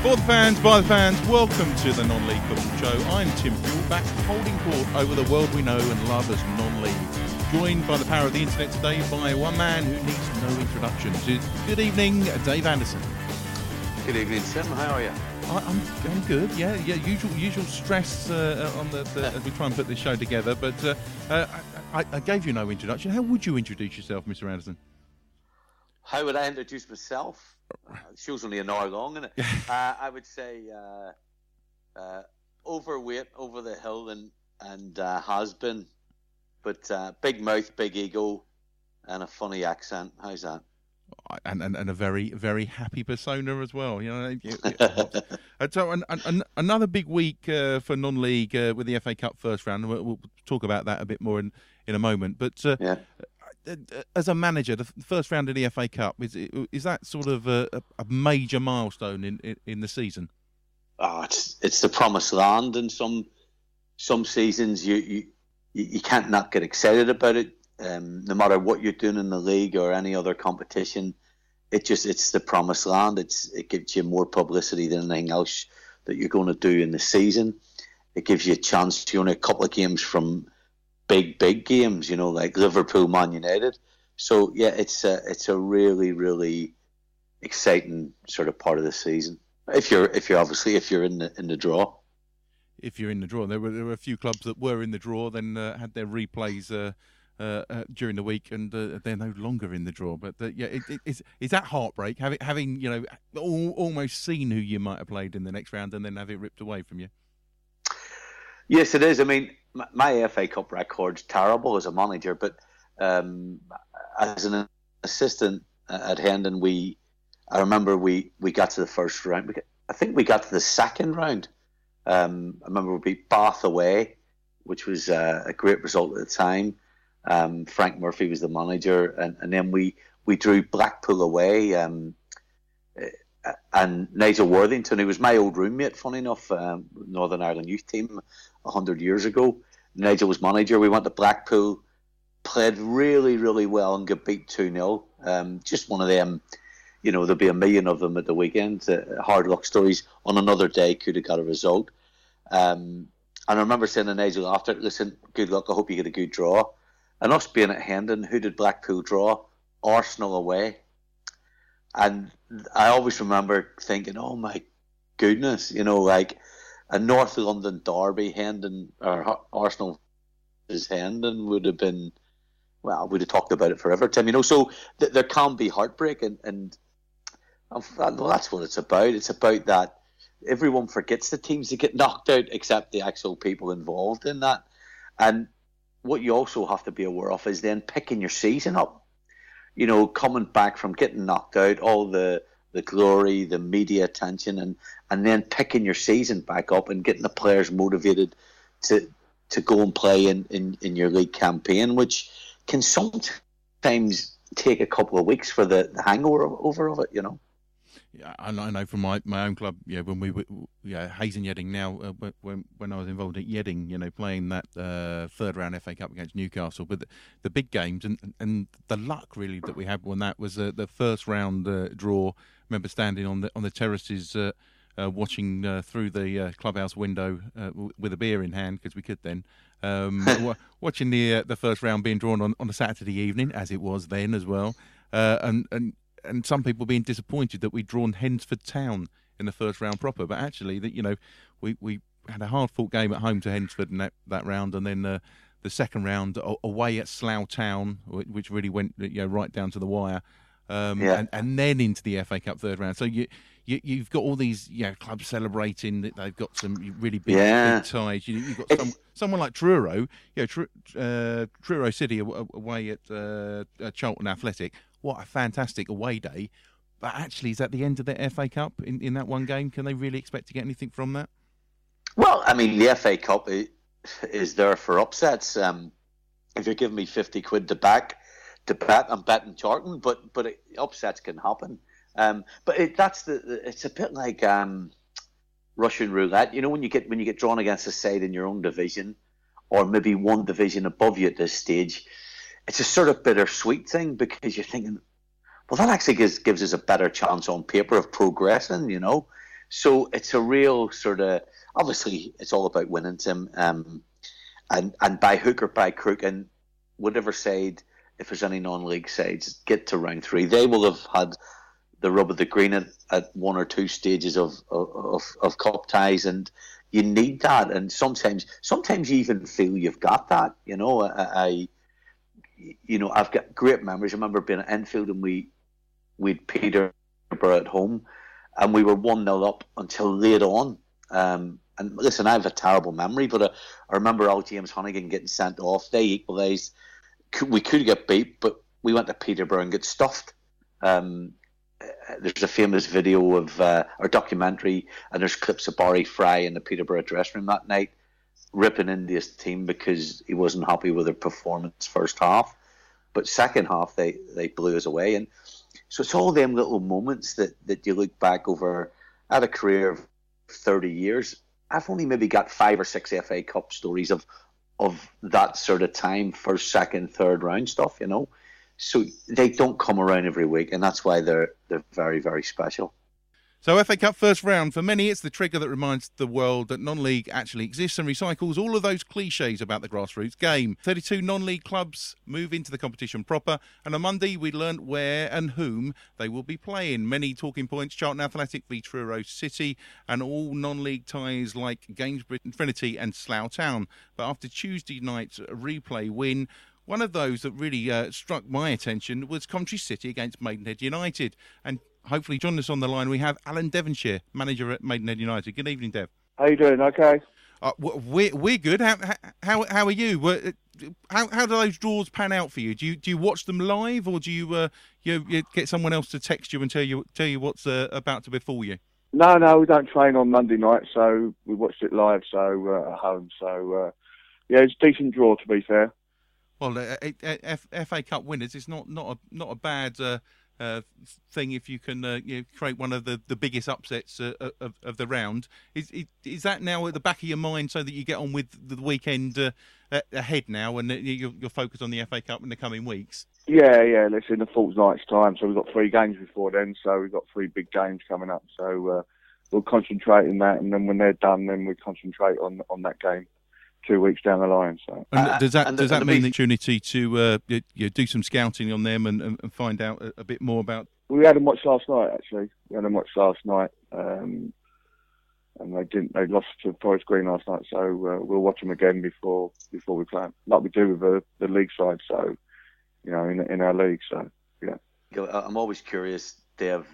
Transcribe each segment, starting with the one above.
For the fans, by the fans, welcome to the Non-League Football Show. I'm Tim Fuel, back holding court over the world we know and love as non-league. Joined by the power of the internet today by one man who needs no introductions. Good evening, Dave Anderson. Good evening, Tim. How are you? I'm good. Yeah. Usual stress on the as we try and put this show together. But I gave you no introduction. How would you introduce yourself, Mr. Anderson? How would I introduce myself? The show's only an hour long, isn't it? I would say overweight, over the hill, and has been, but big mouth, big ego, and a funny accent. How's that? And a very, very happy persona as well. You know. So another big week for non-league with the FA Cup first round. We'll talk about that a bit more in a moment. But as a manager, the first round of the FA Cup, is that sort of a major milestone in the season? It's the promised land, and some seasons you can't not get excited about it. No matter what you're doing in the league or any other competition, it's the promised land. It gives you more publicity than anything else that you're going to do in the season. It gives you a chance to only a couple of games from big games, like Liverpool, Man United. So yeah, it's a really, really exciting sort of part of the season. If you're in the draw. If you're in the draw, there were a few clubs that were in the draw, then had their replays during the week, and they're no longer in the draw. But is that heartbreak having almost seen who you might have played in the next round and then have it ripped away from you? Yes, it is. I mean, my FA Cup record's terrible as a manager, but as an assistant at Hendon, I remember we got to the first round. I think we got to the second round. I remember we beat Bath away, which was a great result at the time. Frank Murphy was the manager, and then we drew Blackpool away. And Nigel Worthington, who was my old roommate, funny enough, Northern Ireland youth team 100 years ago. Nigel was manager. We went to Blackpool, played really, really well and got beat 2-0. Just one of them, there'll be a million of them at the weekend. Hard luck stories. On another day, could have got a result. And I remember saying to Nigel after, listen, good luck, I hope you get a good draw. And us being at Hendon, who did Blackpool draw? Arsenal away. And I always remember thinking, oh my goodness, like a North London derby, Hendon or Arsenal is Hendon would have been, well, we'd have talked about it forever, Tim. So there can be heartbreak, and well, that's what it's about. It's about that everyone forgets the teams that get knocked out except the actual people involved in that. And what you also have to be aware of is then picking your season up. Coming back from getting knocked out, all the glory, the media attention, and then picking your season back up and getting the players motivated to go and play in your league campaign, which can sometimes take a couple of weeks for the hangover of it, Yeah, I know from my own club. When we were Hayes and Yedding now. When I was involved at Yedding, playing that third round FA Cup against Newcastle, but the big games and the luck really that we had when that was the first round draw. I remember standing on the terraces watching through the clubhouse window with a beer in hand because we could then. Watching the first round being drawn on a Saturday evening, as it was then as well, and some people being disappointed that we'd drawn Hensford Town in the first round proper, but actually that we had a hard fought game at home to Hensford in that round, and then the second round away at Slough Town, which really went right down to the wire, and then into the FA Cup third round. So you've got all these clubs celebrating that they've got some really big ties. You've got someone like Truro, Truro City away at Charlton Athletic. What a fantastic away day. But actually, is that the end of the FA Cup in that one game? Can they really expect to get anything from that? Well, I mean, the FA Cup is there for upsets. If you're giving me 50 quid to bet, I'm betting Charlton, but upsets can happen. But it's a bit like Russian roulette. When you get drawn against a side in your own division, or maybe one division above you at this stage, it's a sort of bittersweet thing because you're thinking, well, that actually gives us a better chance on paper of progressing, So it's a real sort of, obviously it's all about winning, Tim, and by hook or by crook, and whatever side, if there's any non-league sides, get to round 3. They will have had the rub of the green at one or two stages of cup ties, and you need that. And sometimes you even feel you've got that. I've got great memories. I remember being at Enfield and we'd Peterborough at home, and we were 1-0 up until late on. And listen, I have a terrible memory, but I remember old James Honnigan getting sent off. They equalised. We could get beat, but we went to Peterborough and get stuffed. There's a famous video of or documentary, and there's clips of Barry Fry in the Peterborough dressing room that night, ripping into his team because he wasn't happy with their performance first half. But second half, they blew us away. And so it's all them little moments that you look back over. I had a career of 30 years. I've only maybe got 5 or 6 FA Cup stories of that sort of time, first, second, third round stuff, So they don't come around every week, and that's why they're very, very special. So FA Cup first round, for many it's the trigger that reminds the world that non-league actually exists and recycles all of those cliches about the grassroots game. 32 non-league clubs move into the competition proper, and on Monday we learnt where and whom they will be playing. Many talking points: Charlton Athletic v Truro City, and all non-league ties like Gainsborough, Trinity and Slough Town. But after Tuesday night's replay win, one of those that really struck my attention was Coventry City against Maidenhead United. And hopefully joining us on the line, we have Alan Devonshire, manager at Maidenhead United. Good evening, Dev. How you doing? Okay. We're good. How are you? How do those draws pan out for you? Do you watch them live, or do you get someone else to text you and tell you what's about to befall you? No, we don't train on Monday night, so we watched it live. So at home. So it's a decent draw, to be fair. Well, FA Cup winners, it's not a bad thing if you can create one of the biggest upsets of the round. Is that now at the back of your mind so that you get on with the weekend ahead now, and you're focused on the FA Cup in the coming weeks? Yeah. Listen, a fortnight's time, so we've got 3 games before then. So we've got 3 big games coming up. So we'll concentrate on that, and then when they're done, then we concentrate on that game 2 weeks down the line. So does that mean the opportunity to do some scouting on them and find out a bit more about? We had them watch last night. Actually, and they lost to Forest Green last night. So we'll watch them again before we play them, like we do with the league side. So in our league. So yeah. I'm always curious, Dev.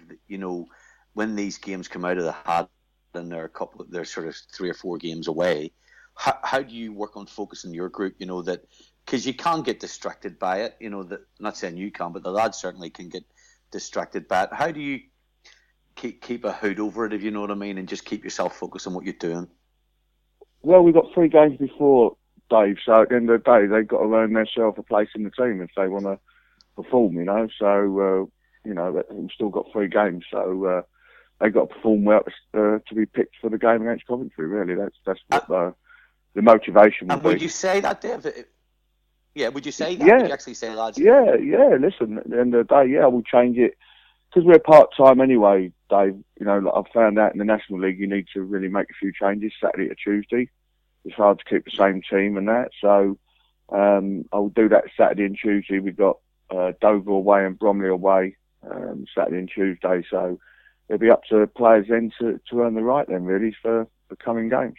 When these games come out of the hat, and they're sort of 3 or 4 games away. How do you work on focusing your group? That because you can get distracted by it. Not saying you can, but the lads certainly can get distracted by it. How do you keep a hood over it, if you know what I mean, and just keep yourself focused on what you're doing? Well, we've got 3 games before, Dave. So at the end of the day, they've got to earn themselves a place in the team if they want to perform. So we've still got 3 games. So they've got to perform well to be picked for the game against Coventry. Really, that's what the motivation would be. Would you say that, Dave? Yeah, would you say that? Yeah. Would you actually say, lads? Yeah. Listen, at the end of the day, I will change it because we're part-time anyway, Dave. I've found out in the National League you need to really make a few changes Saturday to Tuesday. It's hard to keep the same team and that. So I'll do that Saturday and Tuesday. We've got Dover away and Bromley away Saturday and Tuesday. So it'll be up to players then to earn the right then, really, for the coming games.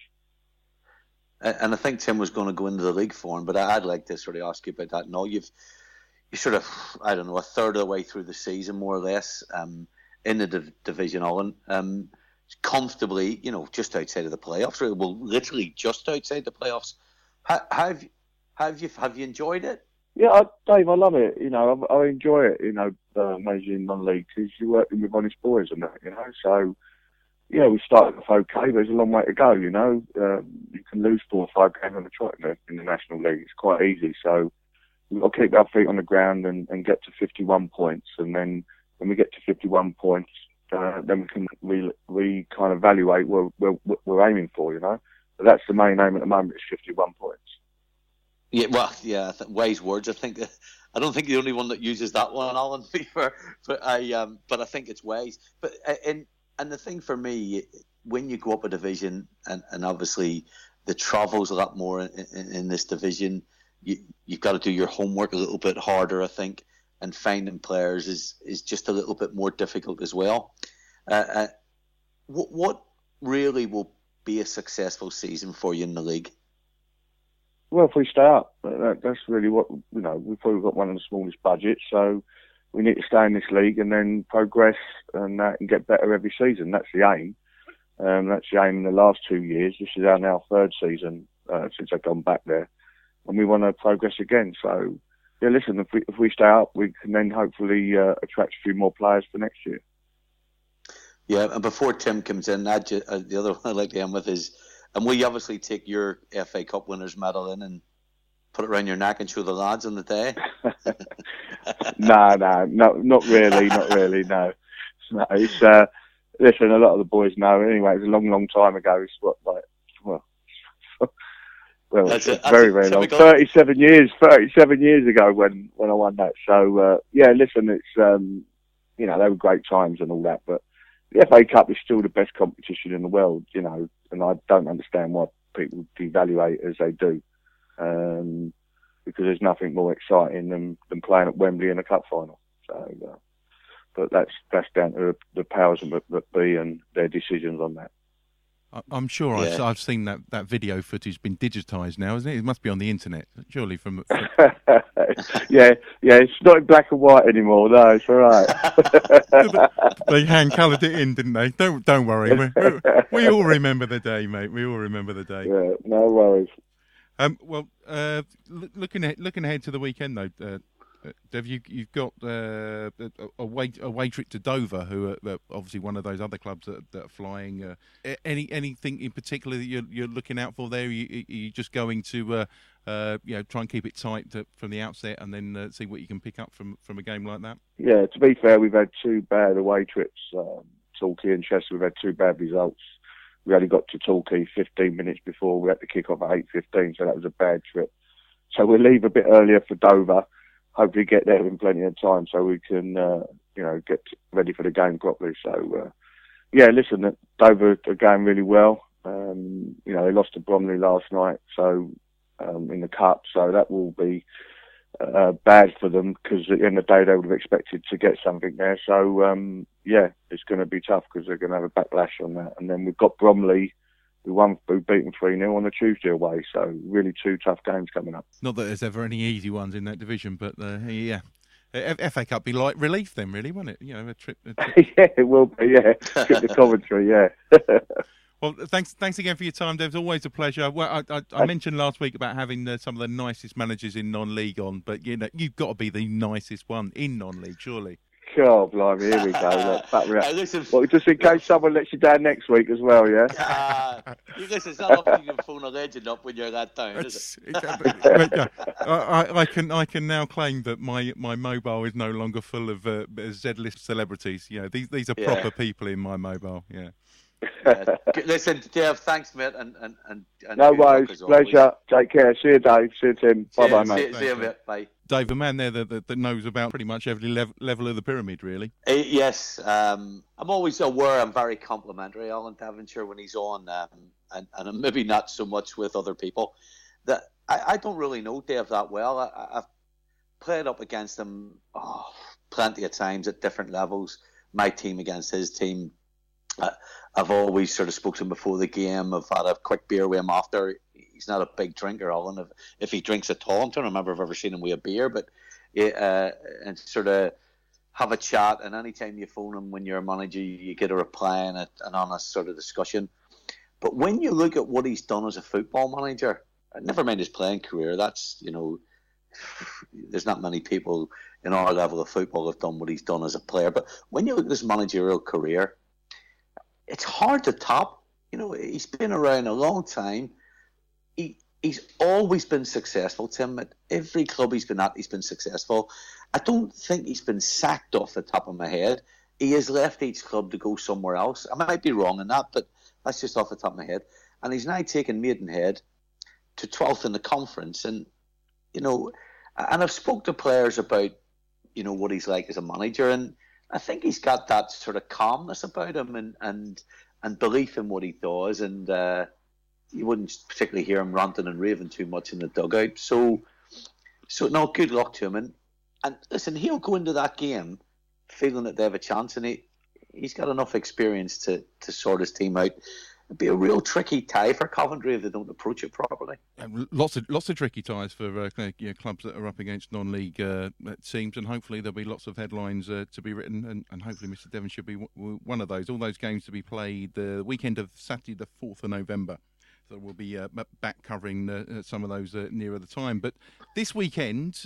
And I think Tim was going to go into the league form, but I'd like to sort of ask you about that. No, you're sort of, I don't know, a third of the way through the season, more or less, in the Division Island, comfortably, just outside of the playoffs. Well, literally just outside the playoffs. Have you enjoyed it? Yeah, Dave, I love it. I enjoy it. Managing non-league because you're working with honest boys and that. So. Yeah, we started off okay, but there's a long way to go, You can lose 4 or 5 games on the trot in the National League. It's quite easy. So we've got to keep our feet on the ground and get to 51 points. And then when we get to 51 points, then we can kind of evaluate what we're aiming for, But that's the main aim at the moment, is 51 points. Yeah, well, yeah, wise words. I don't think the only one that uses that one, Alan, but I think it's wise. But And the thing for me, when you go up a division, and obviously the travel's a lot more in this division, you've got to do your homework a little bit harder, I think, and finding players is just a little bit more difficult as well. What really will be a successful season for you in the league? Well, if we stay up, that's really what, we've probably got one of the smallest budgets, so we need to stay in this league and then progress and get better every season. That's the aim. That's the aim in the last 2 years. This is our now third season since I've gone back there, and we want to progress again. So, yeah, listen, if we stay up, we can then hopefully attract a few more players for next year. Yeah, and before Tim comes in, the other one I'd like to end with is, and will you obviously take your FA Cup winners medal in and put it around your neck and show the lads on the day? No, not really, no. It's, listen, a lot of the boys know. Anyway, it was a long, long time ago. It's very, very long. 37 years ago when I won that. So, yeah, listen, it's, they were great times and all that, but the FA Cup is still the best competition in the world, and I don't understand why people devalue it as they do, because there's nothing more exciting than playing at Wembley in a cup final. So, but that's down to the powers that be and their decisions on that. I'm sure I've seen that video footage been digitised now, isn't it? It must be on the internet, surely. From yeah, it's not in black and white anymore. No, it's all right. They hand coloured it in, didn't they? Don't worry. We all remember the day, mate. We all remember the day. Yeah, no worries. Well, looking ahead to the weekend though. Dev, you've got a away trip to Dover, who are obviously one of those other clubs that are flying. Anything in particular that you're looking out for there? Are you just going to try and keep it tight from the outset, and then see what you can pick up from a game like that? Yeah, to be fair, we've had two bad away trips. Torquay and Chester, we've had two bad results. We only got to Torquay 15 minutes before we had to kick off at 8:15, so that was a bad trip. So we'll leave a bit earlier for Dover. Hopefully get there in plenty of time so we can, get ready for the game properly. So, listen, Dover are going really well. They lost to Bromley last night, so in the cup, so that will be bad for them because at the end of the day they would have expected to get something there. So, it's going to be tough because they're going to have a backlash on that. And then we've got Bromley. We beat them 3-0 on a Tuesday away, so really two tough games coming up. Not that there's ever any easy ones in that division, but FA Cup be like relief then, really, won't it? A trip. Yeah, it will be. Yeah, trip to Coventry. Yeah. Well, thanks again for your time, Dev. It's always a pleasure. Well, I mentioned last week about having some of the nicest managers in non-league on, but you've got to be the nicest one in non-league, surely. Oh, blimey, here we go. Well, just in case someone lets you down next week as well, yeah? Listen, it's not often you can phone a legend up when you're that down, is it? I can now claim that my mobile is no longer full of Z-list celebrities. These are proper people in my mobile, yeah. Listen, Dev, thanks, mate. And no worries, pleasure. Take care. See you, Dave. See you, Tim. Bye-bye, mate. See you, mate. Bye. Dave, a man there that knows about pretty much every level of the pyramid, really. Yes. I'm always aware I'm very complimentary, Alan Devonshire, when he's on, and maybe not so much with other people. That I don't really know Dave that well. I've played up against him plenty of times at different levels, my team against his team. I've always sort of spoken to him before the game. I've had a quick beer with him after. He's not a big drinker, Alan. If he drinks at all, I don't remember if I've ever seen him with a beer, but and sort of have a chat. And anytime you phone him when you're a manager, you get a reply and an honest sort of discussion. But when you look at what he's done as a football manager, never mind his playing career, that's, there's not many people in our level of football have done what he's done as a player. But when you look at his managerial career, it's hard to top. He's been around a long time. He's always been successful, Tim. At every club he's been at, he's been successful. I don't think he's been sacked off the top of my head. He has left each club to go somewhere else. I might be wrong in that, but that's just off the top of my head. And he's now taken Maidenhead to 12th in the conference. And, and I've spoke to players about, what he's like as a manager. And I think he's got that sort of calmness about him and and belief in what he does, and you wouldn't particularly hear him ranting and raving too much in the dugout. So no, good luck to him, and listen, he'll go into that game feeling that they have a chance, and he's got enough experience to sort his team out. It'd be a real tricky tie for Coventry if they don't approach it properly. Lots of tricky ties for clubs that are up against non-league teams, and hopefully there'll be lots of headlines to be written, and hopefully Mr. Devon should be one of those. All those games to be played the weekend of Saturday the 4th of November. So we'll be back covering some of those nearer the time. But this weekend,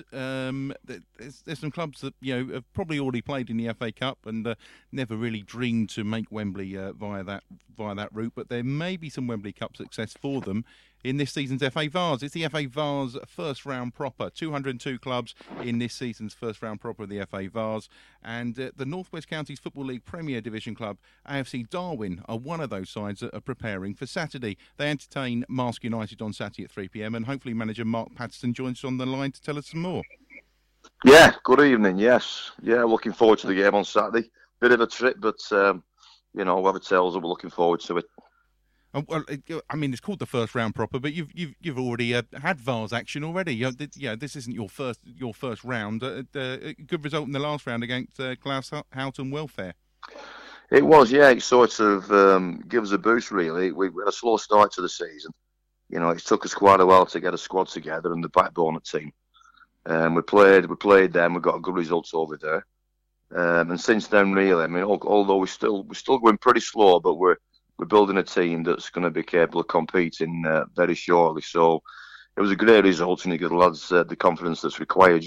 there's some clubs that have probably already played in the FA Cup and never really dreamed to make Wembley via that route. But there may be some Wembley Cup success for them in this season's FA Vase. It's the FA Vase first round proper. 202 clubs in this season's first round proper of the FA Vase. And the North West Counties Football League Premier Division club, AFC Darwin, are one of those sides that are preparing for Saturday. They entertain Marske United on Saturday at 3 p.m. and hopefully manager Mark Patterson joins us on the line to tell us some more. Yeah, good evening, yes. Yeah, looking forward to the game on Saturday. Bit of a trip, but, whoever tells us, we're looking forward to it. Well, I mean, it's called the first round proper, but you've already had Vase action already. This isn't your first round. Good result in the last round against Klaus Houghton Welfare. It was, yeah. It sort of gives a boost, really. We had a slow start to the season. It took us quite a while to get a squad together and the backbone of the team. We played them. We got good results over there. And since then, really, I mean, although we're still going pretty slow, but we're building a team that's going to be capable of competing very shortly. So it was a great result, and it gives the lads the confidence that's required,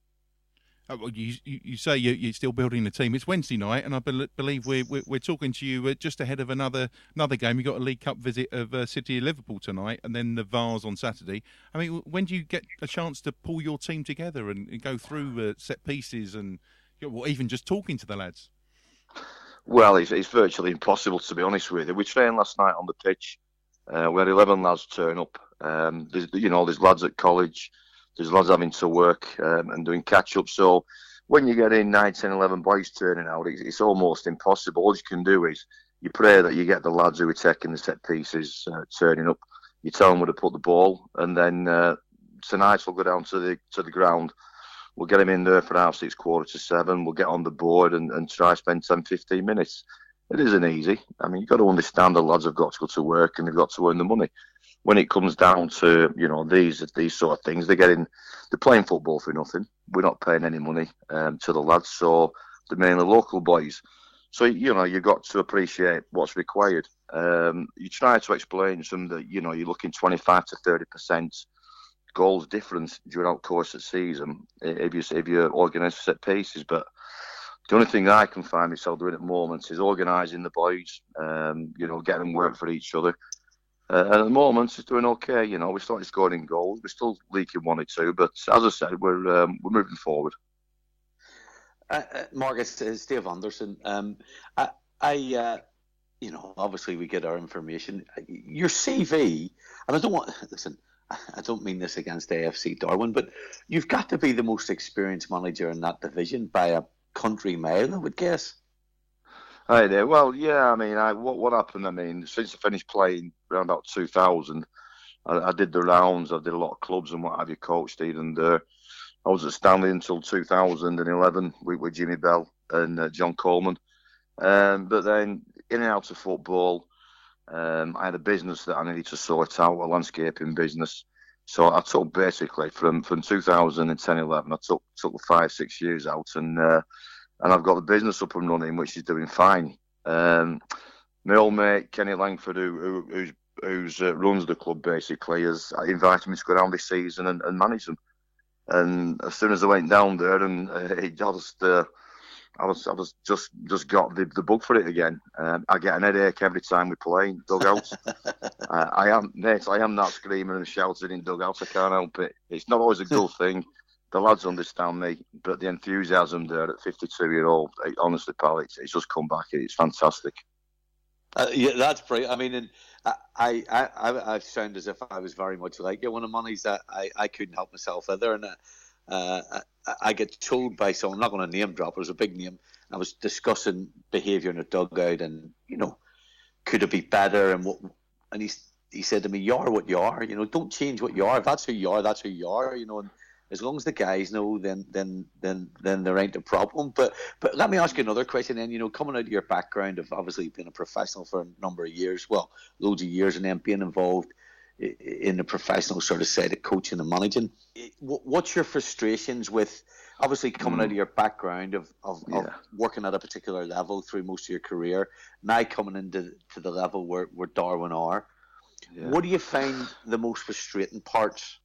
Well, you say you're still building the team. It's Wednesday night, and I believe we're talking to you just ahead of another game. You got a League Cup visit of City of Liverpool tonight, and then the Vase on Saturday. I mean, when do you get a chance to pull your team together and go through set pieces and even just talking to the lads? Well, it's virtually impossible, to be honest with you. We trained last night on the pitch. We had 11 lads turn up. There's lads at college. There's lads having to work and doing catch-up. So when you get in 9, 10, 11 boys turning out, it's almost impossible. All you can do is you pray that you get the lads who are taking the set pieces turning up. You tell them where to put the ball. And then tonight we'll go down to the ground. We'll get him in there for 6:30, 6:45. We'll get on the board and try to spend 10, 15 minutes. It isn't easy. I mean, you've got to understand the lads have got to go to work and they've got to earn the money. When it comes down to, these sort of things, they're playing football for nothing. We're not paying any money to the lads, so they're mainly local boys. So, you've got to appreciate what's required. You try to explain to them that, you're looking 25 to 30% goals difference during the course of the season if you organise set pieces, but the only thing I can find myself doing at the moment is organising the boys, getting them work for each other. And at the moment, it's doing okay. We started scoring goals. We're still leaking 1 or 2, but as I said, we're moving forward. Mark, it's Dave Anderson. Obviously we get our information. Your CV, and I don't mean this against AFC Darwin, but you've got to be the most experienced manager in that division by a country mile, I would guess. Hi there. Well, yeah, I mean, what happened, I mean, since I finished playing around about 2000, I did the rounds, I did a lot of clubs and what have you, coached even there. I was at Stanley until 2011 with Jimmy Bell and John Coleman. But then, in and out of football, I had a business that I needed to sort out, a landscaping business. So I took basically from 2010-11, I took 5-6 years out, and I've got the business up and running, which is doing fine. My old mate Kenny Langford, who runs the club, basically, has invited me to go down this season and manage them. And as soon as I went down there, and I was just got the bug for it again. I get an headache every time we play in dugouts. I am not screaming and shouting in dugouts. I can't help it. It's not always a good thing. The lads understand me, but the enthusiasm there at 52-year-old, honestly, pal, it's just come back. It's fantastic. Yeah, that's brilliant. I mean, and I sound as if I was very much like you. One of the monies that I couldn't help myself either, and I get told by someone, I'm not going to name drop, it was a big name. I was discussing behaviour in a dugout and, could it be better, and he said to me, you are what you are, don't change what you are. If that's who you are, that's who you are, and as long as the guys know, then there ain't a problem. But let me ask you another question then, coming out of your background of obviously being a professional for a number of years, well, loads of years, and then being involved in the professional sort of side of coaching and managing, what's your frustrations with obviously coming out of your background of working at a particular level through most of your career, now coming into the level where Darwin are? Yeah. What do you find the most frustrating parts?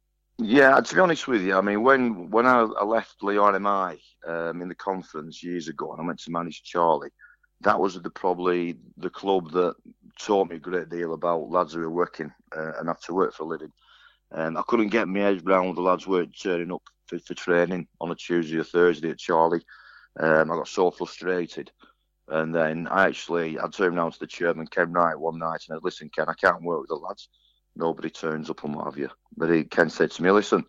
Yeah, to be honest with you, I mean, when I left Lyon MI in the conference years ago, and I went to manage Charlie, that was probably the club that taught me a great deal about lads who are working and have to work for a living. I couldn't get my head around the lads weren't turning up for training on a Tuesday or Thursday at Charlie. I got so frustrated. And then I turned around to the chairman, Ken Wright, one night, and I said, listen, Ken, I can't work with the lads. Nobody turns up and what have you. But Ken said to me, listen,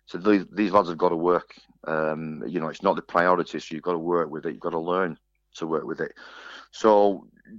these lads have got to work. It's not the priority, so you've got to work with it. You've got to learn to work with it. So, in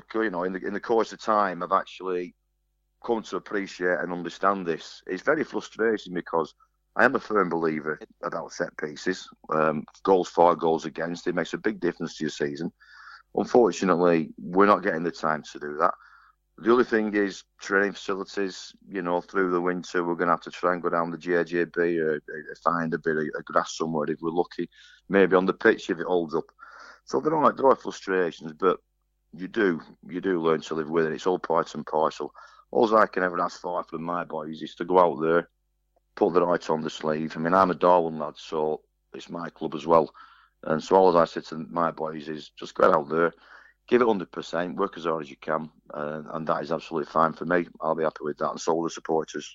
the course of time, I've actually come to appreciate and understand this. It's very frustrating because I am a firm believer about set pieces. Goals for, goals against. It makes a big difference to your season. Unfortunately, we're not getting the time to do that. The other thing is training facilities. Through the winter, we're going to have to try and go down the JJB or find a bit of grass somewhere if we're lucky. Maybe on the pitch if it holds up. So there are frustrations, but you do learn to live with it. It's all part and parcel. All I can ever ask for from my boys is to go out there, put the right on the sleeve. I mean, I'm a Darwin lad, so it's my club as well. And so all I said to my boys is just go out there, give it 100%, work as hard as you can, and that is absolutely fine for me. I'll be happy with that, and so will the supporters.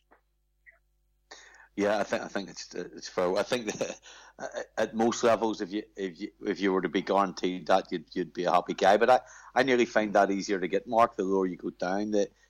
Yeah, I think it's fair. I think that at most levels, if you were to be guaranteed that, you'd be a happy guy. But I nearly find that easier to get, Mark, the lower you go down.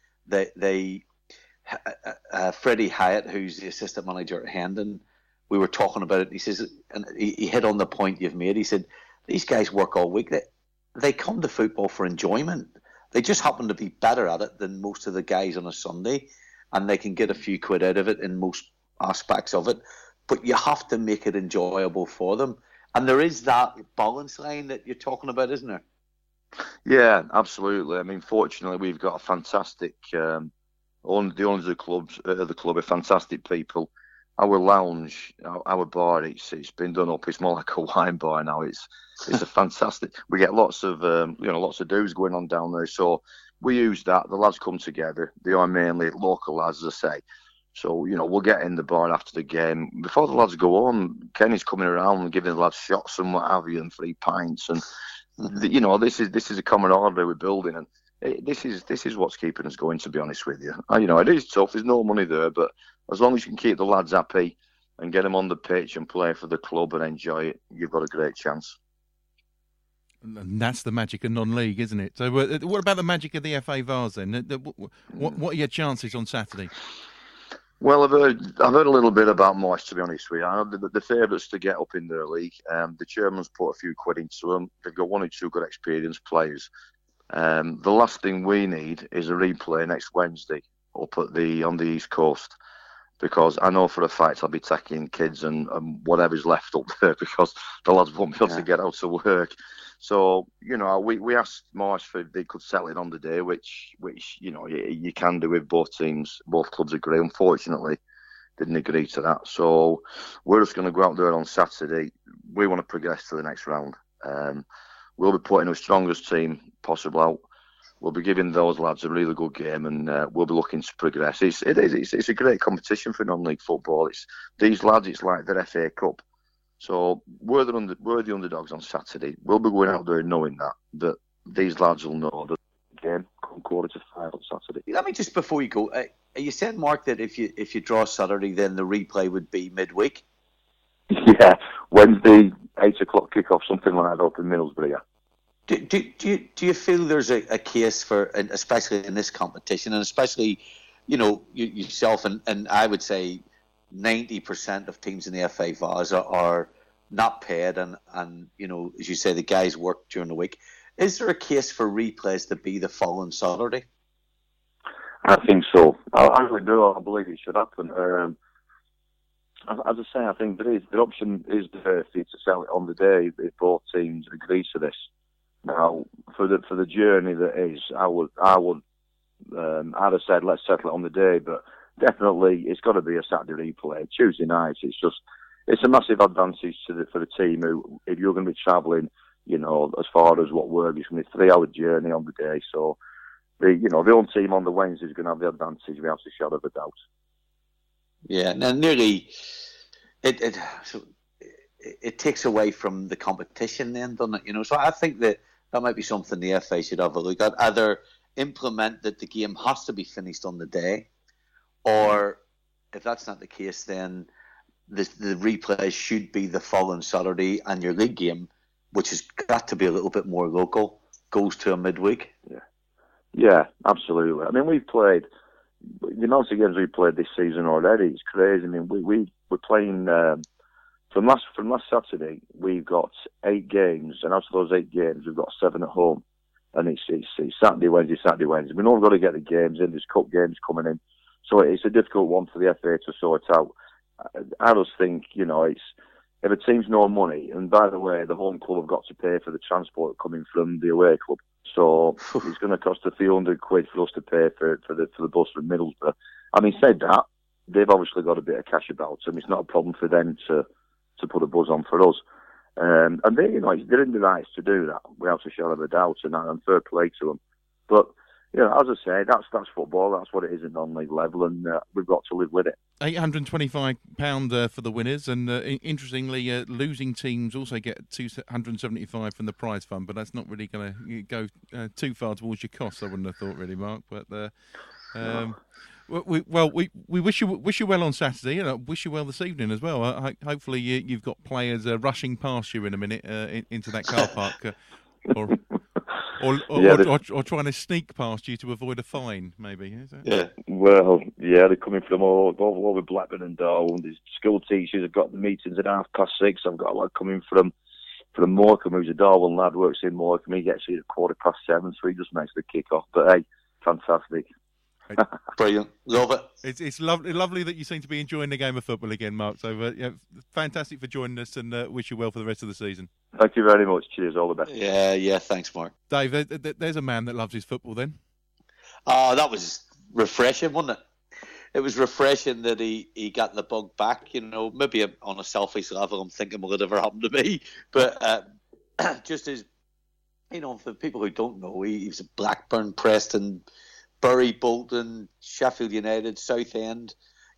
Freddie Hyatt, who's the assistant manager at Hendon, we were talking about it. And he says, and he hit on the point you've made. He said, these guys work all week. They come to football for enjoyment. They just happen to be better at it than most of the guys on a Sunday, and they can get a few quid out of it in most aspects of it. But you have to make it enjoyable for them. And there is that balance line that you're talking about, isn't there? Yeah, absolutely. I mean, fortunately, we've got a fantastic the owners of the club are fantastic people. Our lounge, our bar, it's been done up. It's more like a wine bar now. It's a fantastic. We get lots of do's going on down there. So we use that. The lads come together. They are mainly local lads, as I say. So we'll get in the bar after the game. Before the lads go on, Kenny's coming around and giving the lads shots and what have you, and free pints. And this is a camaraderie we're building, and this is what's keeping us going. To be honest with you, it is tough. There's no money there, but as long as you can keep the lads happy and get them on the pitch and play for the club and enjoy it, you've got a great chance. And that's the magic of non-league, isn't it? So what about the magic of the FA Vase then? What are your chances on Saturday? Well, I've heard a little bit about Moyes, to be honest with you. I know the favourites to get up in their league. The chairman's put a few quid into them. They've got one or two good experienced players. The last thing we need is a replay next Wednesday up on the East Coast, because I know for a fact I'll be taking kids and whatever's left up there because the lads won't be able to get out to work. So, we asked Moyes if they could settle it on the day, which you can do if both clubs agree. Unfortunately, didn't agree to that. So we're just going to go out there on Saturday. We want to progress to the next round. We'll be putting our strongest team possible out. We'll be giving those lads a really good game, and we'll be looking to progress. It's a great competition for non-league football. These lads, it's like their FA Cup. So we're the underdogs on Saturday. We'll be going out there knowing that these lads will know the game come 4:45 on Saturday. Let me just, before you go, you said, Mark, that if you draw Saturday, then the replay would be midweek? Yeah, Wednesday, 8 o'clock kickoff, something like that up in Middlesbrough, yeah. Do you feel there's a case for, especially in this competition, and especially, yourself and I would say 90% of teams in the FA Vase are not paid, and as you say, the guys work during the week. Is there a case for replays to be the following Saturday? I think so. I really do. I believe it should happen. As I say, I think the option is there for you to sell it on the day if both teams agree to this. Now, for the journey that is, I'd have said let's settle it on the day, but definitely it's got to be a Saturday replay. Tuesday night, it's a massive advantage for the team who, if you're going to be travelling, as far as what work, it's going to be a 3-hour journey on the day. So, the home team on the Wednesday is going to have the advantage without a shadow of a doubt. Yeah, now nearly it takes away from the competition then, doesn't it? So I think that might be something the FA should have a look at. Either implement that the game has to be finished on the day, or if that's not the case, then the replay should be the following Saturday, and your league game, which has got to be a little bit more local, goes to a midweek. Yeah, absolutely. I mean, we've played the amount of games we've played this season already. It's crazy. I mean, we're playing from last Saturday. We've got 8 games, and out of those 8 games, we've got 7 at home. And it's Saturday, Wednesday. We know we've got to get the games in. There's cup games coming in, so it's a difficult one for the FA to sort out. I just think, it's if a team's no money, and by the way, the home club have got to pay for the transport coming from the away club, so it's going to cost a few £100 for us to pay for the bus from Middlesbrough. I mean, said that, they've obviously got a bit of cash about them. It's not a problem for them to put a buzz on for us. And they, they're in the rights to do that without a shadow of a doubt, and fair play to them. But as I say, that's football. That's what it is at non-league level, and we've got to live with it. £825 for the winners, and interestingly, losing teams also get $275 from the prize fund. But that's not really going to go too far towards your costs, I wouldn't have thought, really, Mark. But we wish you well on Saturday, and I wish you well this evening as well. Hopefully, you've got players rushing past you in a minute into that car park, or trying to sneak past you to avoid a fine, maybe. Is that? Yeah. Well, yeah, they're coming from all over Blackburn and Darwin. The school teachers have got the meetings at 6:30. I've got a lad coming from Morecambe, who's a Darwin lad, works in Morecambe. He gets here at 7:15, so he just makes the kick-off. But hey, fantastic. Brilliant. Love it. It's lovely that you seem to be enjoying the game of football again, Mark. So fantastic for joining us, and wish you well for the rest of the season. Thank you very much. Cheers. All the best. Yeah. Thanks, Mark. Dave, there's a man that loves his football then. That was refreshing, wasn't it? It was refreshing that he got the bug back. Maybe on a selfish level, I'm thinking will it ever happen to me? But just as, for people who don't know, he was at Blackburn, Preston, Bury, Bolton, Sheffield United, Southend.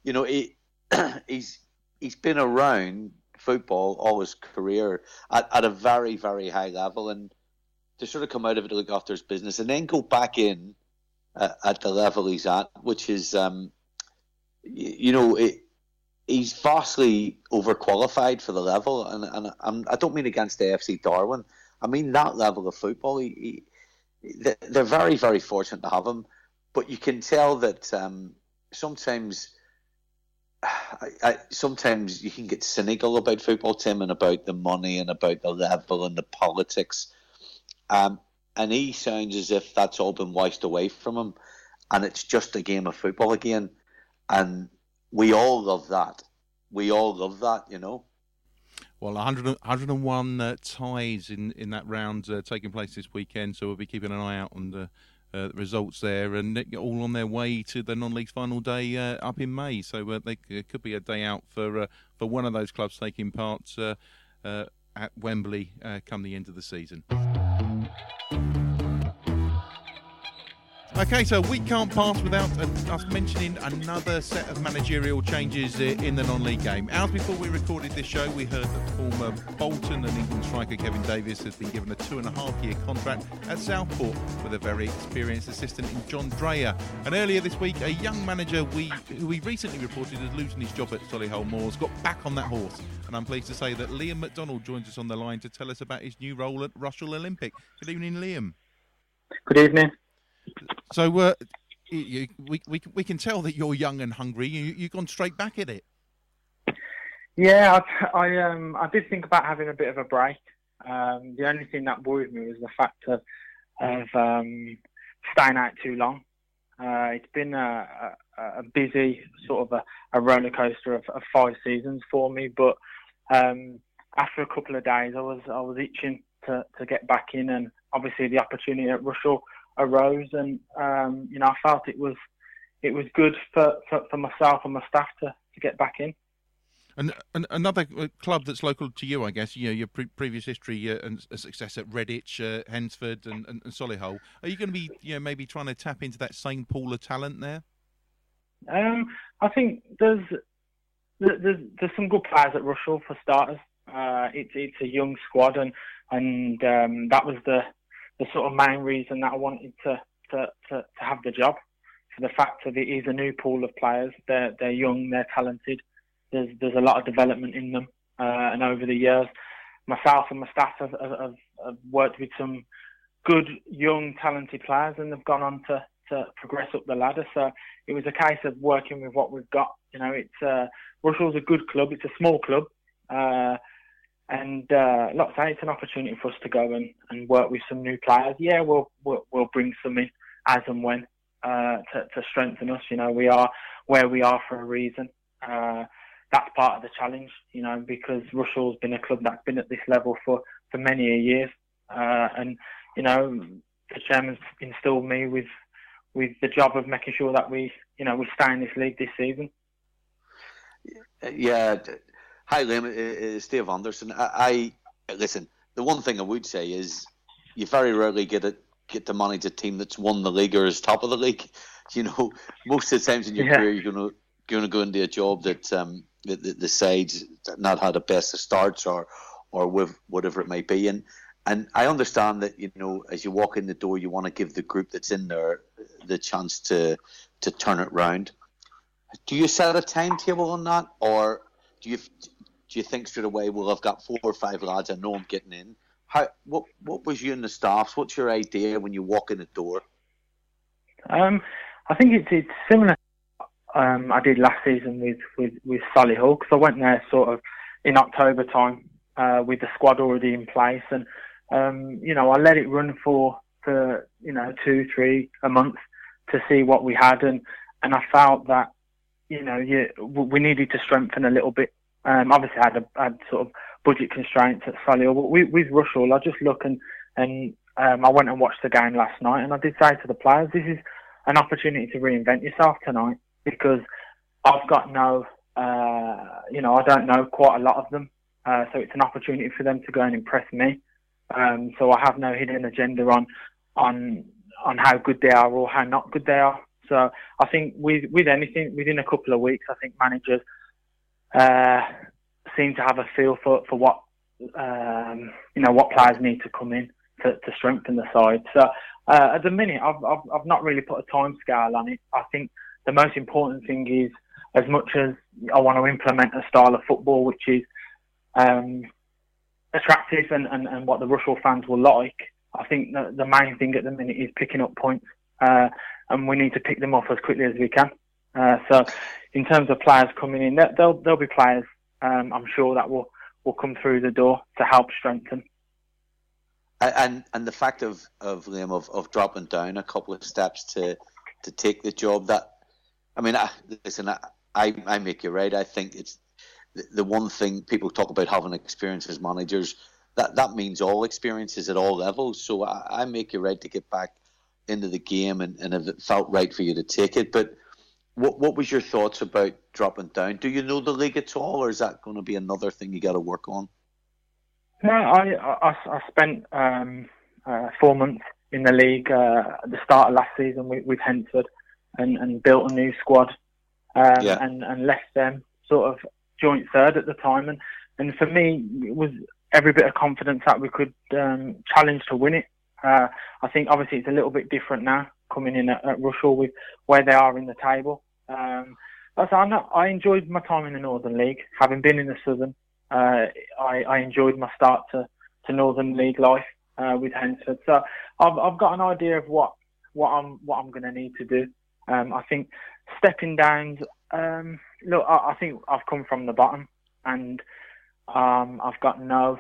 He's been around football all his career at a very, very high level, and to sort of come out of it to look after his business and then go back in at the level he's at, which is, he's vastly overqualified for the level, and I don't mean against the AFC Darwin. I mean that level of football. They're very, very fortunate to have him. But you can tell that sometimes you can get cynical about football, Tim, and about the money and about the level and the politics. And he sounds as if that's all been washed away from him, and it's just a game of football again. And we all love that. Well, 101 ties in that round taking place this weekend, so we'll be keeping an eye out on the results there, and all on their way to the non-league final day up in May. So they could be a day out for one of those clubs taking part at Wembley come the end of the season. Okay, so we can't pass without us mentioning another set of managerial changes in the non-league game. Hours before we recorded this show, we heard that former Bolton and England striker Kevin Davies has been given a 2.5-year contract at Southport with a very experienced assistant in John Dreyer. And earlier this week, a young manager who we recently reported as losing his job at Solihull Moors got back on that horse. And I'm pleased to say that Liam McDonald joins us on the line to tell us about his new role at Russell Olympic. Good evening, Liam. Good evening. So we can tell that you're young and hungry. You've gone straight back at it. Yeah, I did think about having a bit of a break, The only thing that worried me was the fact of staying out too long. It's been a busy sort of a roller coaster of 5 seasons for me, but after a couple of days, I was itching to get back in, and obviously the opportunity at Rushall arose, and I felt it was good for myself and my staff to get back in. And another club that's local to you, I guess, your previous history and success at Redditch, Hensford and Solihull. Are you going to be, maybe trying to tap into that same pool of talent there? I think there's some good players at Rushall for starters. It's a young squad, and that was the sort of main reason that I wanted to have the job. For the fact that it is a new pool of players. They're young, they're talented. There's a lot of development in them, and over the years, myself and my staff have worked with some good, young, talented players, and they've gone on to progress up the ladder. So it was a case of working with what we've got. It's Rushall's a good club. It's a small club, and like I say, it's an opportunity for us to go and work with some new players. Yeah, we'll bring some in as and when to strengthen us. We are where we are for a reason. That's part of the challenge, because Rushall's been a club that's been at this level for many years. And the chairman's instilled me with the job of making sure that we stay in this league this season. Yeah. Hi, Liam. It's Dave Anderson. I listen. The one thing I would say is you very rarely get to manage a team that's won the league or is top of the league. Most of the times in your career, you're going to go into a job that the sides not had the best of starts or with whatever it might be. And I understand that, as you walk in the door, you want to give the group that's in there the chance to turn it round. Do you set a timetable on that, or do you think straight away, well, I've got 4 or 5 lads, I know I'm getting in? What was you and the staff's? What's your idea when you walk in the door? I think it's similar. I did last season with Solihull, because I went there sort of in October time with the squad already in place, and I let it run for 2-3 a month to see what we had, and I felt that we needed to strengthen a little bit. Obviously, I had sort of budget constraints at Solihull, but with Rushall, I just look and I went and watched the game last night, and I did say to the players, this is an opportunity to reinvent yourself tonight, because I've got I don't know quite a lot of them, so it's an opportunity for them to go and impress me. So I have no hidden agenda on how good they are or how not good they are. So I think with anything, within a couple of weeks, I think managers seem to have a feel for what what players need to come in to strengthen the side. So at the minute, I've not really put a time scale on it. I think the most important thing is, as much as I want to implement a style of football which is attractive and what the Rushall fans will like, I think the main thing at the minute is picking up points, and we need to pick them up as quickly as we can. So in terms of players coming in, there'll be players, I'm sure, that will come through the door to help strengthen. And the fact of Liam of dropping down a couple of steps to take the job, I make you right. I think it's the one thing people talk about, having experience as managers, that means all experiences at all levels. So I make you right to get back into the game, and if it felt right for you to take it. But what was your thoughts about dropping down? Do you know the league at all, or is that going to be another thing you got to work on? No, I spent 4 months in the league at the start of last season with Hensford, and built a new squad, and left them sort of joint third at the time, and for me it was every bit of confidence that we could challenge to win it. I think obviously it's a little bit different now coming in at Rushall with where they are in the table. I enjoyed my time in the Northern League, having been in the Southern. I enjoyed my start to Northern League life with Hensford. So I've got an idea of what I'm going to need to do. I think stepping down. Look, I think I've come from the bottom, and I've got no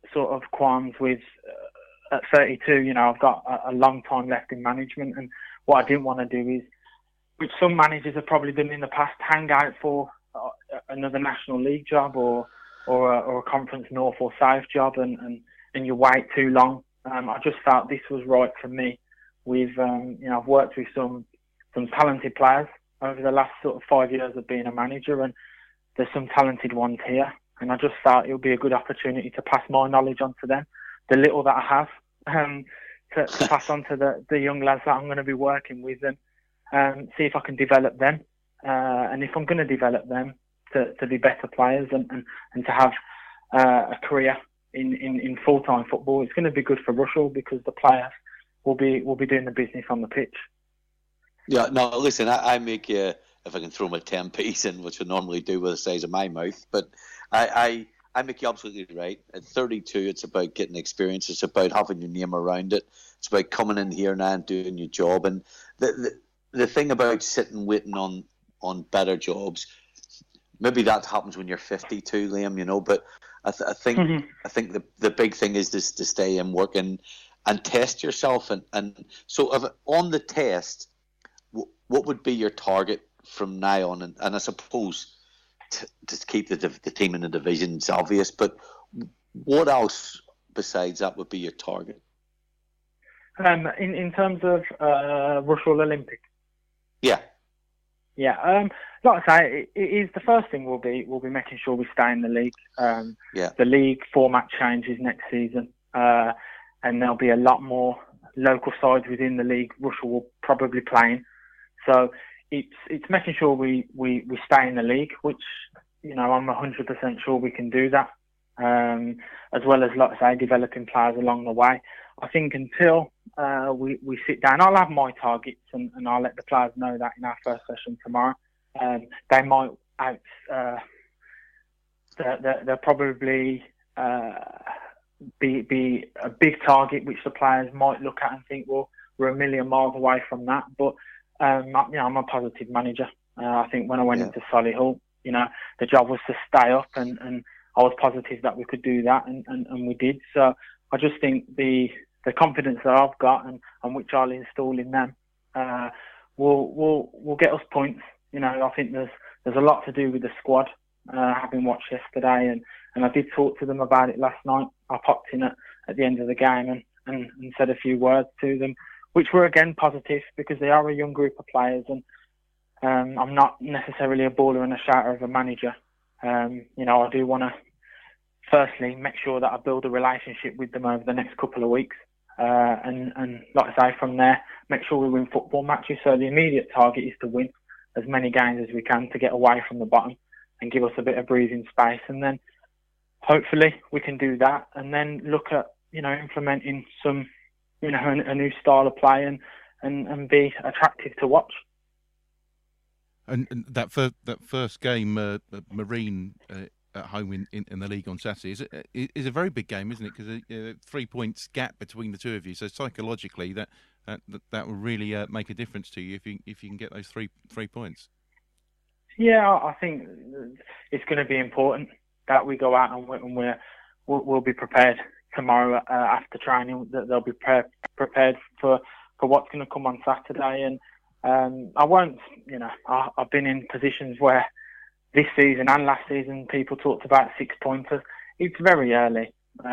sort of qualms with at 32. You know, I've got a long time left in management, and what I didn't want to do is, which some managers have probably done in the past, hang out for another National League job or a Conference North or South job, and you wait too long. I just felt this was right for me. With I've worked with some talented players over the last sort of 5 years of being a manager, and there's some talented ones here, and I just thought it would be a good opportunity to pass my knowledge on to them, the little that I have, to pass on to the young lads that I'm going to be working with, and see if I can develop them, and if I'm going to develop them to be better players and to have a career in full-time football. It's going to be good for Rushall because the players will be doing the business on the pitch. Yeah, no, listen, I make you, if I can throw my 10p's in, which I normally do with the size of my mouth, but I make you absolutely right. At 32, it's about getting experience. It's about having your name around it. It's about coming in here now and doing your job. And the thing about sitting waiting on better jobs, maybe that happens when you're 52, Liam, but I think the big thing is just to stay and work and test yourself. And so on the test, what would be your target from now on? And I suppose to keep the team in the division is obvious, but what else besides that would be your target? In terms of Rushall Olympic? Yeah. Yeah, like I say, it is the first thing. We'll be making sure we stay in the league. The league format changes next season, and there'll be a lot more local sides within the league. Rushall will probably play in, so it's making sure we stay in the league, which I'm 100% sure we can do that. As well as, like I say, developing players along the way. I think until we sit down, I'll have my targets and I'll let the players know that in our first session tomorrow. They might they'll probably be a big target which the players might look at and think, well, we're a million miles away from that. But I'm a positive manager. I think when I went into Solihull, the job was to stay up, and I was positive that we could do that, and we did. So I just think the confidence that I've got and which I'll install in them will get us points. I think there's a lot to do with the squad. Having watched yesterday, and I did talk to them about it last night. I popped in at the end of the game and said a few words to them, which were again positive because they are a young group of players, and I'm not necessarily a baller and a shouter of a manager. I do want to firstly make sure that I build a relationship with them over the next couple of weeks, and like I say, from there make sure we win football matches. So the immediate target is to win as many games as we can to get away from the bottom and give us a bit of breathing space, and then hopefully we can do that, and then look at implementing some a new style of play and be attractive to watch. And that first game, Marine at home in the league on Saturday, is a very big game, isn't it? Because 3 points gap between the two of you. So psychologically, that will really make a difference to you if you can get those three points. Yeah, I think it's going to be important that we go out and we'll be prepared tomorrow after training. That they'll be prepared for what's going to come on Saturday, and I won't. I've been in positions where this season and last season people talked about 6-pointers. It's very early.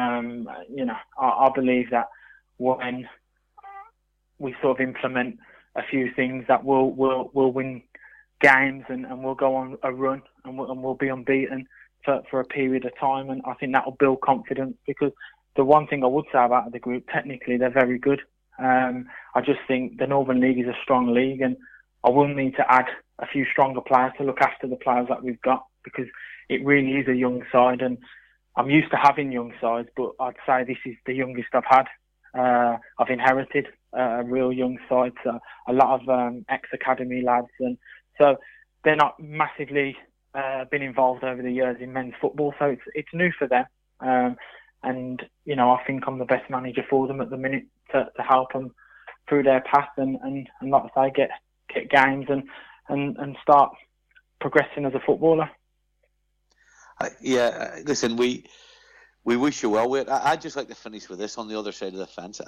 I believe that when we sort of implement a few things, that we'll win games and we'll go on a run and we'll be unbeaten for a period of time, and I think that will build confidence, because the one thing I would say about the group, technically they're very good. I just think the Northern League is a strong league, and I will need to add a few stronger players to look after the players that we've got, because it really is a young side, and I'm used to having young sides, but I'd say this is the youngest I've had. I've inherited a real young side, so a lot of ex-academy lads, and so they're not massively been involved over the years in men's football, so it's new for them. And I think I'm the best manager for them at the minute to help them through their path and like I say, get games and start progressing as a footballer. Listen, we We wish you well. I'd just like to finish with this on the other side of the fence.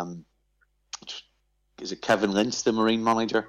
Is it Kevin Lynch, the Marine manager?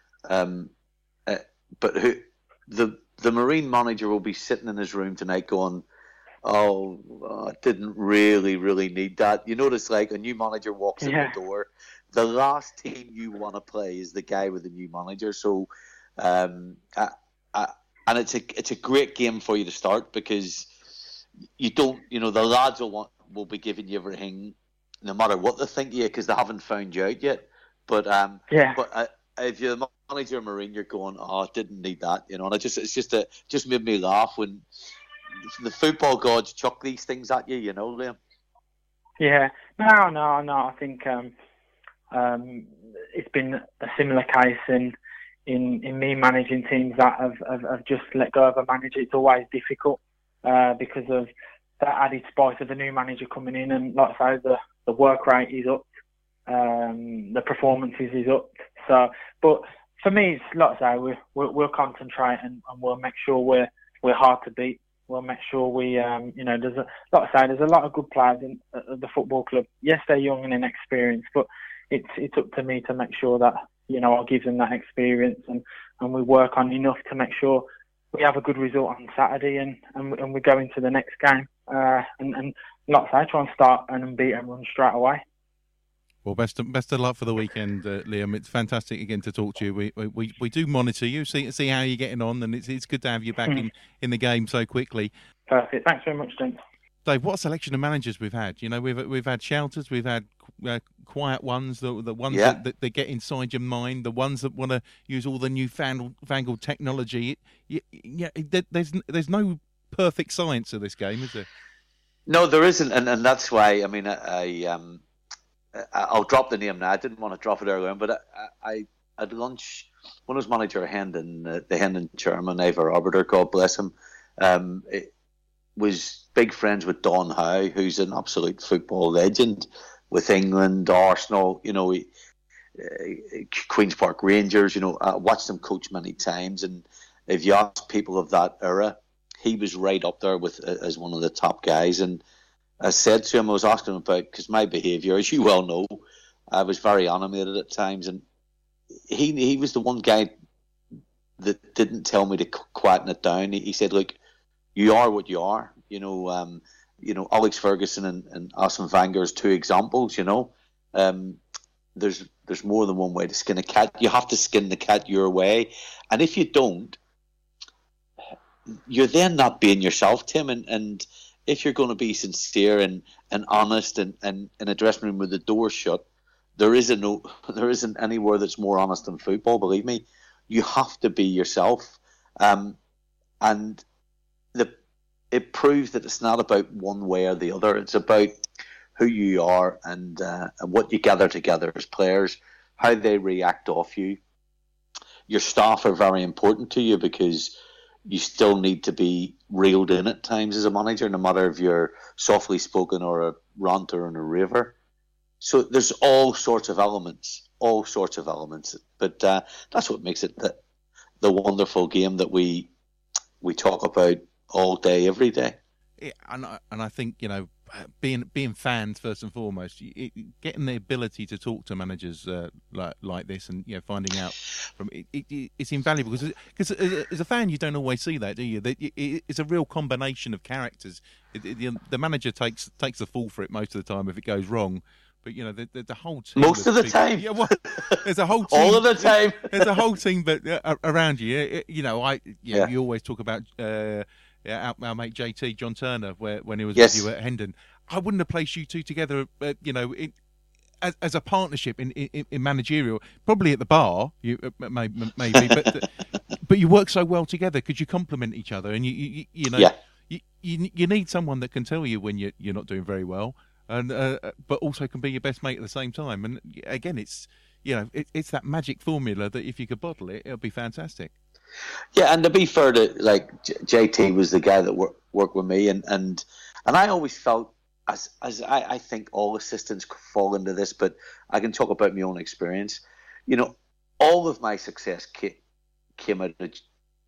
But the Marine manager will be sitting in his room tonight going, I didn't really need that. You notice, like, a new manager walks in the door, the last team you want to play is the guy with the new manager. So, and it's a great game for you to start, because you don't, the lads will be giving you everything, no matter what they think of you, because they haven't found you out yet. But if you're the manager of Marine, you're going, I didn't need that, and it just made me laugh when the football gods chuck these things at you, Liam. Yeah, no. I think it's been a similar case in me managing teams that have just let go of a manager. It's always difficult because of that added spice of the new manager coming in, and like I say, the work rate is up, the performances is up. So, but for me, it's like I say, we'll concentrate and we'll make sure we're hard to beat. We'll make sure we, there's a lot of good players at the football club. Yes, they're young and inexperienced, but it's up to me to make sure that, I'll give them that experience and we work on enough to make sure we have a good result on Saturday and we go into the next game. And like I say, try and start and beat everyone straight away. Well, best of luck for the weekend, Liam. It's fantastic again to talk to you. We do monitor you, see how you're getting on, and it's good to have you back in the game so quickly. Perfect. Thanks very much, Dave. Dave, what a selection of managers we've had. We've had shouters, we've had quiet ones, the ones that get inside your mind, the ones that want to use all the new fangled technology. There's no perfect science of this game, is there? No, there isn't, and that's why. I mean, I'll drop the name now. I didn't want to drop it earlier, but I at lunch, when I was manager of Hendon, the Hendon chairman, Ivor Arbiter, God bless him, it was big friends with Don Howe, who's an absolute football legend with England, Arsenal, Queen's Park Rangers. I watched him coach many times, and if you ask people of that era, he was right up there as one of the top guys. And I said to him, I was asking him about, because my behaviour, as you well know, I was very animated at times, and he was the one guy that didn't tell me to quieten it down. He said, look, you are what you are. Alex Ferguson and Arsene Wenger is two examples. There's more than one way to skin a cat. You have to skin the cat your way, and if you don't, you're then not being yourself, Tim. And if you're going to be sincere and honest and in a dressing room with the door shut, there isn't anywhere that's more honest than football. Believe me, you have to be yourself, and it proves that it's not about one way or the other. It's about who you are and what you gather together as players, how they react off you. Your staff are very important to you, because you still need to be reeled in at times as a manager, no matter if you're softly spoken or a ranter and a raver. So there's all sorts of elements. But that's what makes it the wonderful game that we talk about all day, every day. Yeah, and I think, being fans first and foremost, getting the ability to talk to managers like this, and finding out from it's invaluable, because as a fan you don't always see that, do you? It's a real combination of characters. The manager takes the fall for it most of the time if it goes wrong, but the whole team. Most of the time. Yeah, well, there's a whole team. All of the time. There's a whole team, but around you. You always talk about. Our mate JT, John Turner, when he was with you at Hendon. I wouldn't have placed you two together, as a partnership in managerial. Probably at the bar, maybe, but you work so well together because you complement each other, and you need someone that can tell you when you're not doing very well, and but also can be your best mate at the same time. And again, it's that magic formula that if you could bottle it, it'll be fantastic. Yeah, and to be fair to JT was the guy that worked with me, and I always felt, as I think all assistants fall into this, but I can talk about my own experience. All of my success came out of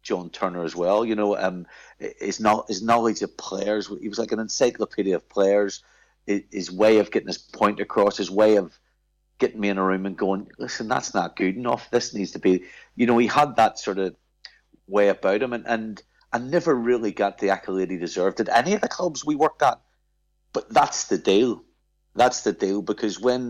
John Turner as well. You know, his knowledge of players. He was like an encyclopedia of players. His way of getting his point across, his way of getting me in a room and going, listen, that's not good enough. This needs to be. You know, he had that sort of way about him, and I never really got the accolade he deserved at any of the clubs we worked at. But that's the deal. That's the deal, because when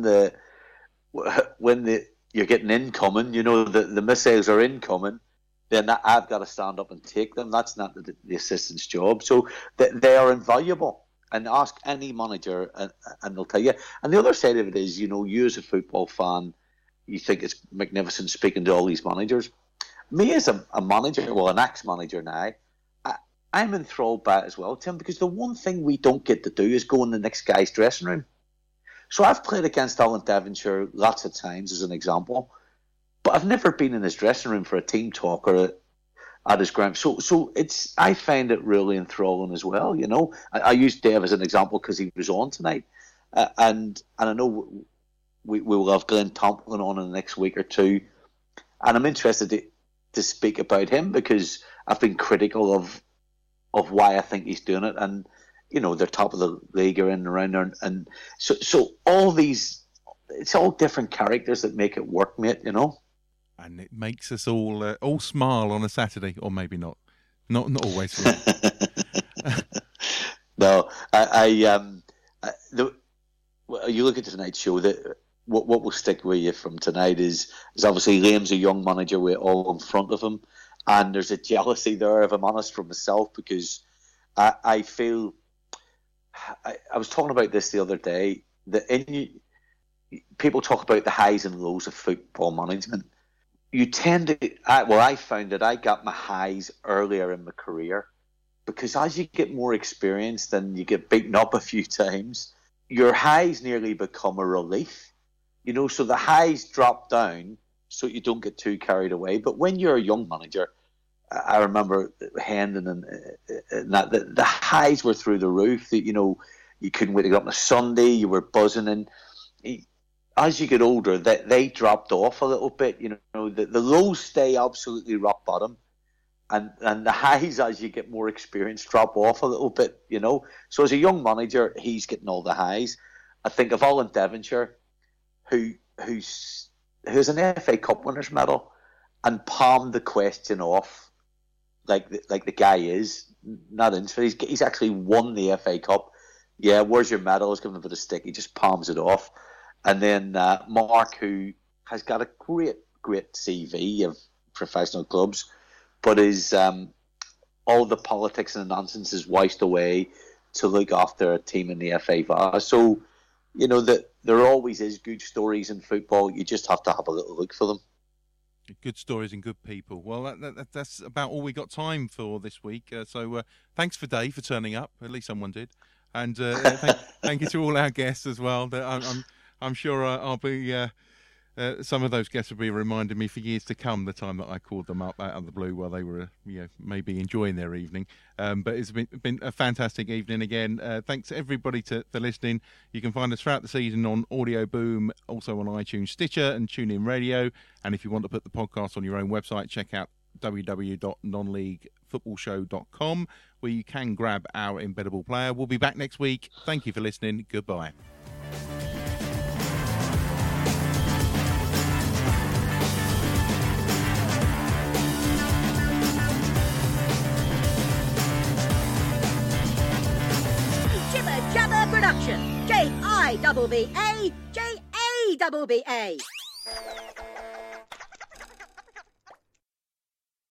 you're getting incoming, you know, the missiles are incoming, then I've got to stand up and take them. That's not the assistant's job. So they are invaluable. And ask any manager, and they'll tell you. And the other side of it is, you know, you as a football fan, you think it's magnificent speaking to all these managers. Me as a manager, well, an ex-manager now, I'm enthralled by it as well, Tim, because the one thing we don't get to do is go in the next guy's dressing room. So I've played against Alan Devonshire lots of times as an example, but I've never been in his dressing room for a team talk or at his ground. So I find it really enthralling as well, you know. I use Dave as an example because he was on tonight. And I know we will have Glenn Tomlin on in the next week or two. And I'm interested to speak about him because I've been critical of why I think he's doing it. And, you know, they're top of the league or in and around there. And so all these, it's all different characters that make it work, mate, you know. And it makes us all smile on a Saturday, or maybe not always. No, you look at tonight's show. That what will stick with you from tonight is obviously Liam's a young manager with all in front of him, and there's a jealousy there, if I'm honest, from myself, because I feel I was talking about this the other day. People talk about the highs and lows of football management. You tend to, I found that I got my highs earlier in my career, because as you get more experience and you get beaten up a few times, your highs nearly become a relief. You know, so the highs drop down so you don't get too carried away. But when you're a young manager, I remember Hendon and that the highs were through the roof. That, you know, you couldn't wait to get up on a Sunday, you were buzzing, and as you get older, they dropped off a little bit. You know, the lows stay absolutely rock bottom, and the highs, as you get more experience, drop off a little bit. You know, so as a young manager, he's getting all the highs. I think of Alan Devonshire, who's an FA Cup winners medal, and palmed the question off like the guy is not interested. He's actually won the FA Cup. Yeah, where's your medal? He's giving him a bit of stick. He just palms it off. And then Mark, who has got a great CV of professional clubs, but is all the politics and the nonsense is washed away to look after a team in the FA Vase. So, you know, that there always is good stories in football. You just have to have a little look for them. Good stories and good people. Well, that's about all we got time for this week. So thanks for Dave for turning up. At least someone did. And thank you to all our guests as well. I'm sure I'll be. Some of those guests will be reminding me for years to come the time that I called them up out of the blue while they were, maybe enjoying their evening. But it's been a fantastic evening again. Thanks everybody for listening. You can find us throughout the season on Audio Boom, also on iTunes, Stitcher, and TuneIn Radio. And if you want to put the podcast on your own website, check out www.nonleaguefootballshow.com, where you can grab our embeddable player. We'll be back next week. Thank you for listening. Goodbye. Production. JIBBA JABBA.